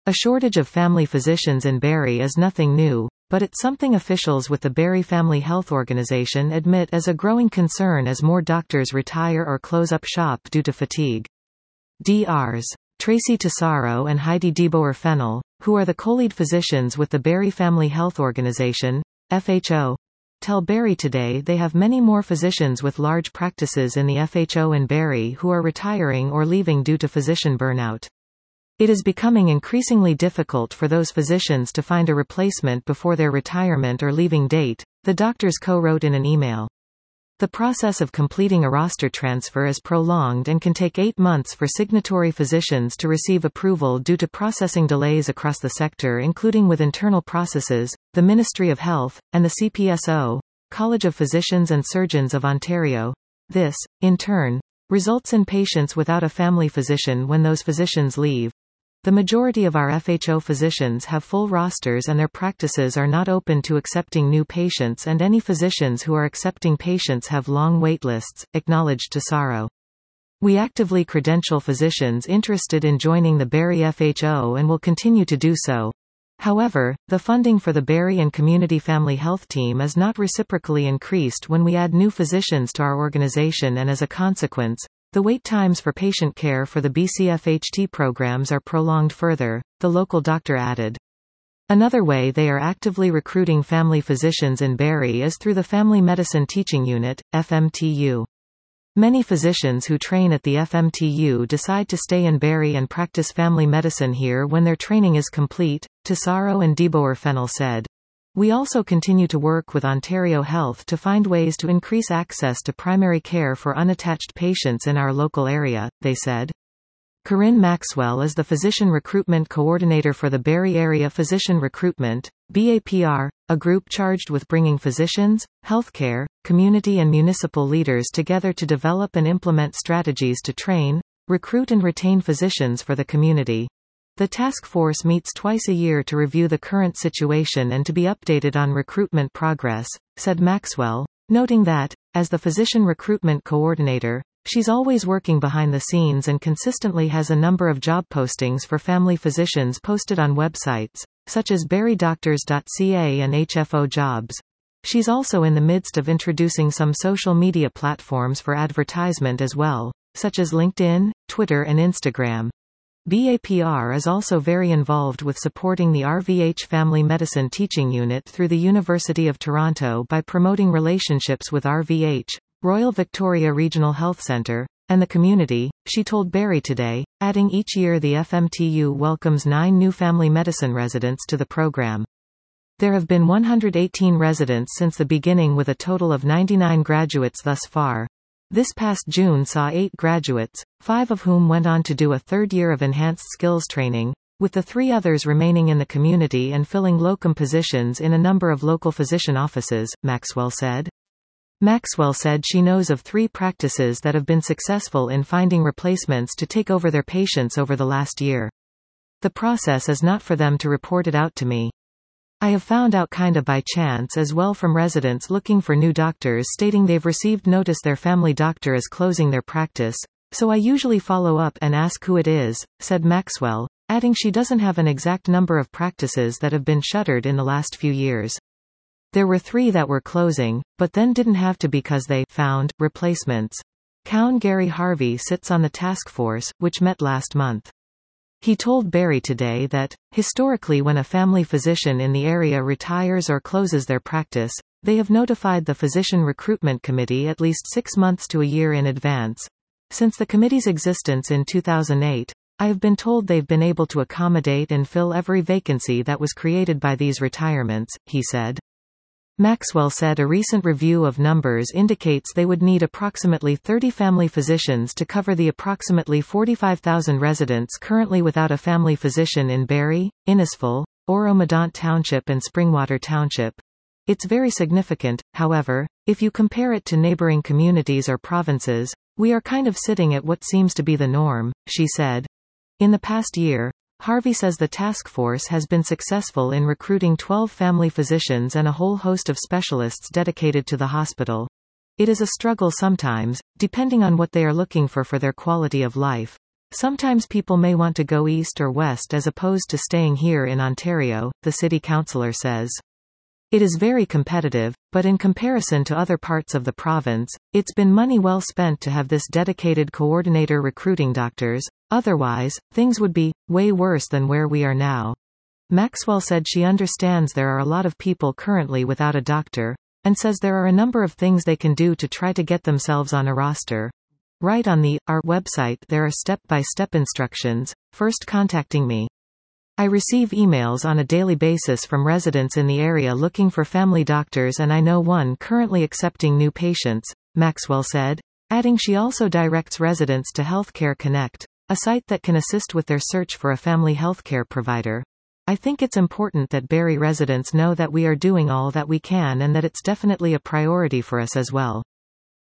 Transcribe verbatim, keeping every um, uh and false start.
A shortage of family physicians in Barrie is nothing new, but it's something officials with the Barrie Family Health Organization admit as a growing concern as more doctors retire or close up shop due to fatigue. Doctors Tracy Tesaro and Heidi DeBoer-Fennell, who are the co-lead physicians with the Barrie Family Health Organization, F H O, tell Barrie Today they have many more physicians with large practices in the F H O in Barrie who are retiring or leaving due to physician burnout. It is becoming increasingly difficult for those physicians to find a replacement before their retirement or leaving date, the doctors co-wrote in an email. The process of completing a roster transfer is prolonged and can take eight months for signatory physicians to receive approval due to processing delays across the sector, including with internal processes, the Ministry of Health, and the C P S O, College of Physicians and Surgeons of Ontario. This, in turn, results in patients without a family physician when those physicians leave. The majority of our F H O physicians have full rosters and their practices are not open to accepting new patients, and any physicians who are accepting patients have long wait lists, acknowledged Tesaro. We actively credential physicians interested in joining the Barrie F H O and will continue to do so. However, the funding for the Barrie and Community Family Health Team is not reciprocally increased when we add new physicians to our organization, and as a consequence, the wait times for patient care for the B C F H T programs are prolonged further, the local doctor added. Another way they are actively recruiting family physicians in Barrie is through the Family Medicine Teaching Unit, F M T U. Many physicians who train at the F M T U decide to stay in Barrie and practice family medicine here when their training is complete, Tesaro and DeBoer-Fennell said. We also continue to work with Ontario Health to find ways to increase access to primary care for unattached patients in our local area, they said. Corinne Maxwell is the Physician Recruitment Coordinator for the Barrie Area Physician Recruitment, B A P R, a group charged with bringing physicians, healthcare, community and municipal leaders together to develop and implement strategies to train, recruit and retain physicians for the community. The task force meets twice a year to review the current situation and to be updated on recruitment progress, said Maxwell, noting that, as the physician recruitment coordinator, she's always working behind the scenes and consistently has a number of job postings for family physicians posted on websites, such as barrie doctors dot c a and H F O Jobs. She's also in the midst of introducing some social media platforms for advertisement as well, such as LinkedIn, Twitter and Instagram. B A P R is also very involved with supporting the R V H Family Medicine Teaching Unit through the University of Toronto by promoting relationships with R V H, Royal Victoria Regional Health Centre, and the community, she told Barrie Today, adding each year the F M T U welcomes nine new family medicine residents to the program. There have been one hundred eighteen residents since the beginning with a total of ninety-nine graduates thus far. This past June saw eight graduates, five of whom went on to do a third year of enhanced skills training, with the three others remaining in the community and filling locum positions in a number of local physician offices, Maxwell said. Maxwell said she knows of three practices that have been successful in finding replacements to take over their patients over the last year. The process is not for them to report it out to me. I have found out kinda by chance as well from residents looking for new doctors stating they've received notice their family doctor is closing their practice, so I usually follow up and ask who it is, said Maxwell, adding she doesn't have an exact number of practices that have been shuttered in the last few years. There were three that were closing, but then didn't have to because they found replacements. Count Gary Harvey sits on the task force, which met last month. He told Barrie Today that, historically when a family physician in the area retires or closes their practice, they have notified the Physician Recruitment Committee at least six months to a year in advance. Since the committee's existence in two thousand eight, I have been told they've been able to accommodate and fill every vacancy that was created by these retirements, he said. Maxwell said a recent review of numbers indicates they would need approximately thirty family physicians to cover the approximately forty-five thousand residents currently without a family physician in Barrie, Innisfil, Oro-Medonte Township and Springwater Township. It's very significant, however, if you compare it to neighboring communities or provinces. We are kind of sitting at what seems to be the norm, she said. In the past year, Harvey says the task force has been successful in recruiting twelve family physicians and a whole host of specialists dedicated to the hospital. It is a struggle sometimes, depending on what they are looking for for their quality of life. Sometimes people may want to go east or west as opposed to staying here in Ontario, the city councillor says. It is very competitive, but in comparison to other parts of the province, it's been money well spent to have this dedicated coordinator recruiting doctors. Otherwise, things would be way worse than where we are now. Maxwell said she understands there are a lot of people currently without a doctor, and says there are a number of things they can do to try to get themselves on a roster. Right on the our website there are step-by-step instructions. First contacting me. I receive emails on a daily basis from residents in the area looking for family doctors, and I know one currently accepting new patients, Maxwell said, adding she also directs residents to Healthcare Connect, a site that can assist with their search for a family healthcare provider. I think it's important that Barrie residents know that we are doing all that we can and that it's definitely a priority for us as well.